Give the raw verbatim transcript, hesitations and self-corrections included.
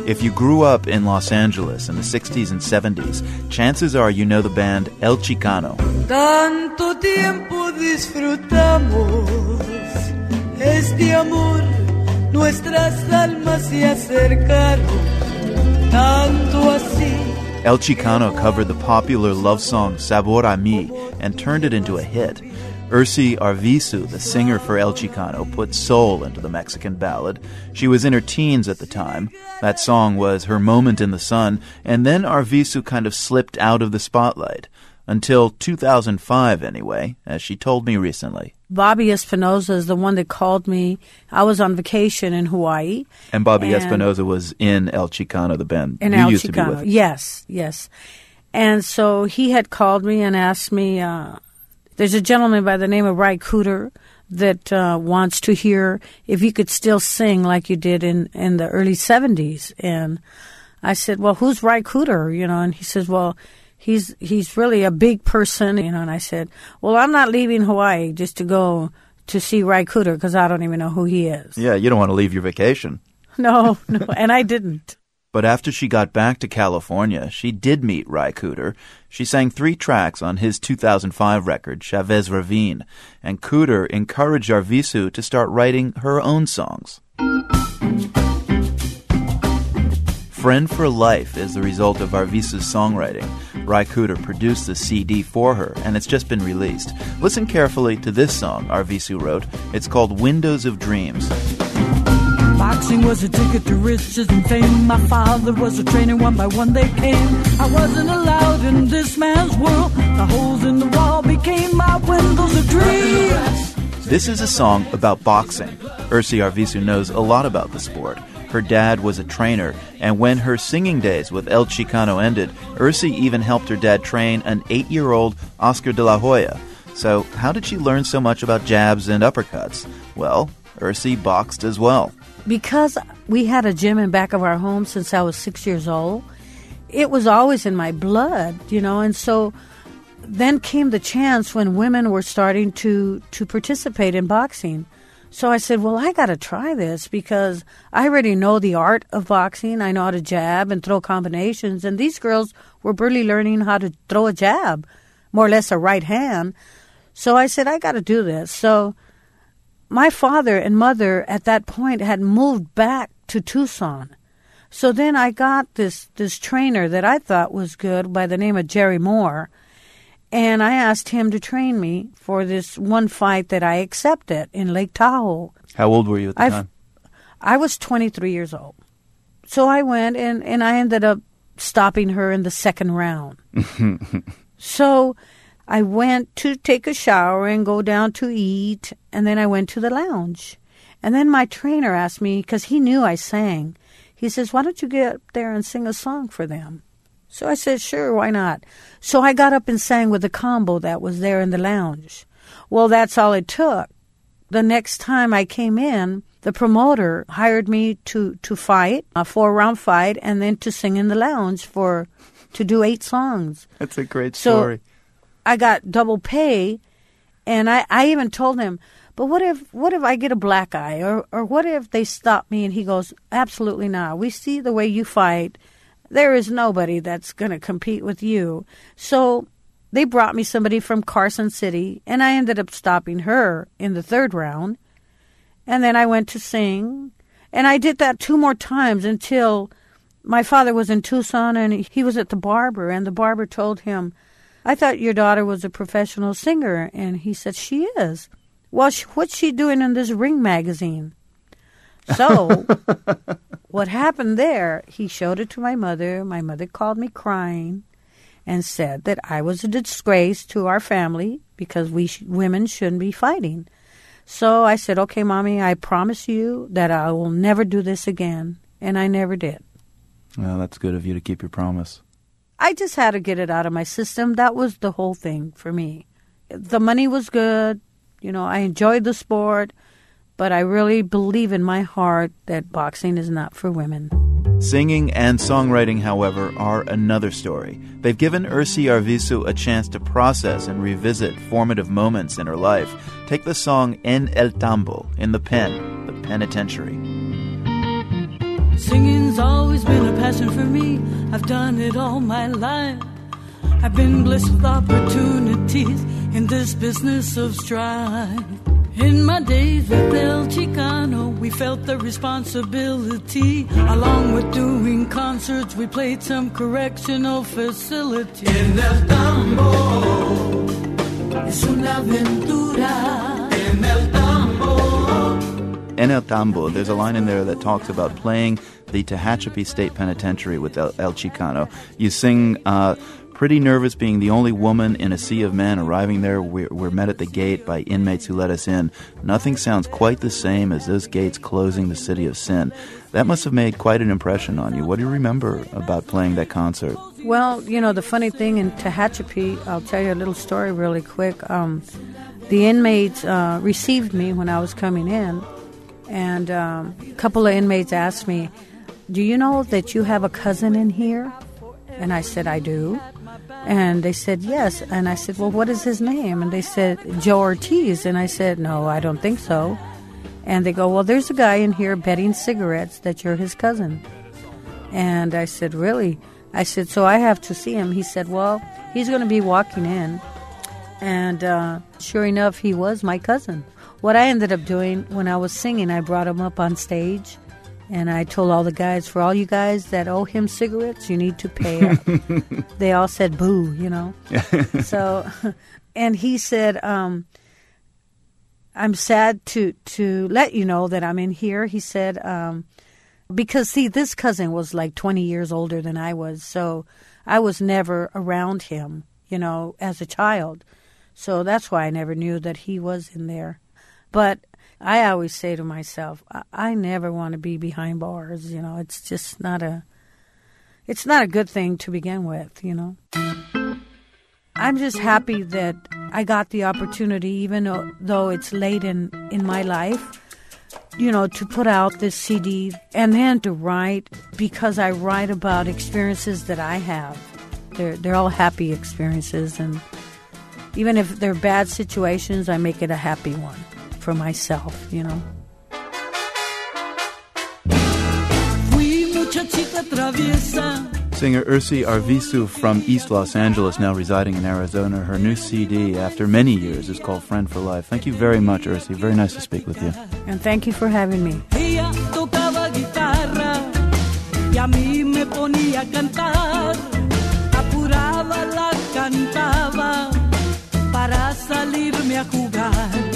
If you grew up in Los Angeles in the sixties and seventies, chances are you know the band El Chicano. Tanto tiempo disfrutamos este amor, nuestras almas se acercaron, tanto así. El Chicano covered the popular love song Sabor a Mí and turned it into a hit. Ersi Arvizu, the singer for El Chicano, put soul into the Mexican ballad. She was in her teens at the time. That song was her moment in the sun, and then Arvizu kind of slipped out of the spotlight. Until two thousand five, anyway, as she told me recently. Bobby Espinosa is the one that called me. I was on vacation in Hawaii. And Bobby and Espinosa was in El Chicano, the band in you El used Chicano. to be with. Yes, yes. And so he had called me and asked me, uh, there's a gentleman by the name of Ry Cooder that uh, wants to hear if you could still sing like you did in, in the early seventies. And I said, well, who's Ry Cooder? You know, and he says, well, he's he's really a big person. You know, and I said, well, I'm not leaving Hawaii just to go to see Ry Cooder because I don't even know who he is. Yeah, you don't want to leave your vacation. No, no, and I didn't. But after she got back to California, she did meet Ry Cooder. She sang three tracks on his two thousand five record, Chavez Ravine, and Cooder encouraged Arvizu to start writing her own songs. Friend for Life is the result of Arvizu's songwriting. Ry Cooder produced the C D for her, and it's just been released. Listen carefully to this song Arvizu wrote. It's called Windows of Dreams. Boxing was a ticket to riches and fame. My father was a trainer, one by one they came. I wasn't allowed in this man's world. The holes in the wall became my windows of dreams. This is a song about boxing. Ersi Arvizu knows a lot about the sport. Her dad was a trainer, and when her singing days with El Chicano ended, Ersi even helped her dad train an eight-year-old Oscar de la Hoya. So how did she learn so much about jabs and uppercuts? Well, Ersi boxed as well. Because we had a gym in back of our home since I was six years old, it was always in my blood, you know, and so then came the chance when women were starting to, to participate in boxing. So I said, well, I got to try this because I already know the art of boxing. I know how to jab and throw combinations, and these girls were barely learning how to throw a jab, more or less a right hand. So I said, I got to do this. So my father and mother at that point had moved back to Tucson. So then I got this, this trainer that I thought was good by the name of Jerry Moore, and I asked him to train me for this one fight that I accepted in Lake Tahoe. How old were you at the I've, time? I was twenty-three years old. So I went, and, and I ended up stopping her in the second round. So I went to take a shower and go down to eat, and then I went to the lounge. And then my trainer asked me, because he knew I sang, he says, why don't you get up there and sing a song for them? So I said, sure, why not? So I got up and sang with the combo that was there in the lounge. Well, that's all it took. The next time I came in, the promoter hired me to, to fight, a four-round fight, and then to sing in the lounge for to do eight songs. That's a great so story. I got double pay, and I, I even told him, but what if what if I get a black eye, or, or what if they stop me? And he goes, absolutely not. We see the way you fight. There is nobody that's going to compete with you. So they brought me somebody from Carson City, and I ended up stopping her in the third round. And then I went to sing, and I did that two more times until my father was in Tucson, and he was at the barber, and the barber told him, I thought your daughter was a professional singer. And he said, she is. Well, what's she doing in this Ring magazine? So what happened there, he showed it to my mother. My mother called me crying and said that I was a disgrace to our family because we sh- women shouldn't be fighting. So I said, okay, Mommy, I promise you that I will never do this again. And I never did. Well, that's good of you to keep your promise. I just had to get it out of my system. That was the whole thing for me. The money was good. You know, I enjoyed the sport. But I really believe in my heart that boxing is not for women. Singing and songwriting, however, are another story. They've given Ersi Arvizu a chance to process and revisit formative moments in her life. Take the song En el Tambo, In the Pen, The Penitentiary. Singing's always been a passion for me. I've done it all my life. I've been blessed with opportunities in this business of strife. In my days with El Chicano, we felt the responsibility. Along with doing concerts, we played some correctional facility. En el tambo es una aventura. En el tambo. En el Tambo, there's a line in there that talks about playing the Tehachapi State Penitentiary with El, El Chicano. You sing, uh, pretty nervous being the only woman in a sea of men arriving there. We're, we're met at the gate by inmates who let us in. Nothing sounds quite the same as those gates closing the city of sin. That must have made quite an impression on you. What do you remember about playing that concert? Well, you know, the funny thing in Tehachapi, I'll tell you a little story really quick. Um, the inmates uh, received me when I was coming in. And um, a couple of inmates asked me, do you know that you have a cousin in here? And I said, I do. And they said, yes. And I said, well, what is his name? And they said, Joe Ortiz. And I said, no, I don't think so. And they go, well, there's a guy in here betting cigarettes that you're his cousin. And I said, really? I said, so I have to see him. He said, well, he's going to be walking in. And uh, sure enough, he was my cousin. What I ended up doing when I was singing, I brought him up on stage, and I told all the guys, for all you guys that owe him cigarettes, you need to pay up. They all said, boo, you know. So, and he said, um, I'm sad to, to let you know that I'm in here. He said, um, because, see, this cousin was like twenty years older than I was, so I was never around him, you know, as a child. So that's why I never knew that he was in there. But I always say to myself, I, I never want to be behind bars. You know, it's just not a, it's not a good thing to begin with, you know. I'm just happy that I got the opportunity, even though, though it's late in, in my life, you know, to put out this C D and then to write, because I write about experiences that I have. They're, they're all happy experiences, and even if they're bad situations, I make it a happy one. For myself, you know. Singer Ursi Arvizu from East Los Angeles, now residing in Arizona. Her new C D, after many years, is called Friend for Life. Thank you very much, Ursi. Very nice to speak with you. And thank you for having me. Ella tocaba guitarra y a mí me ponía a cantar. Apuraba la cantaba para salirme a jugar.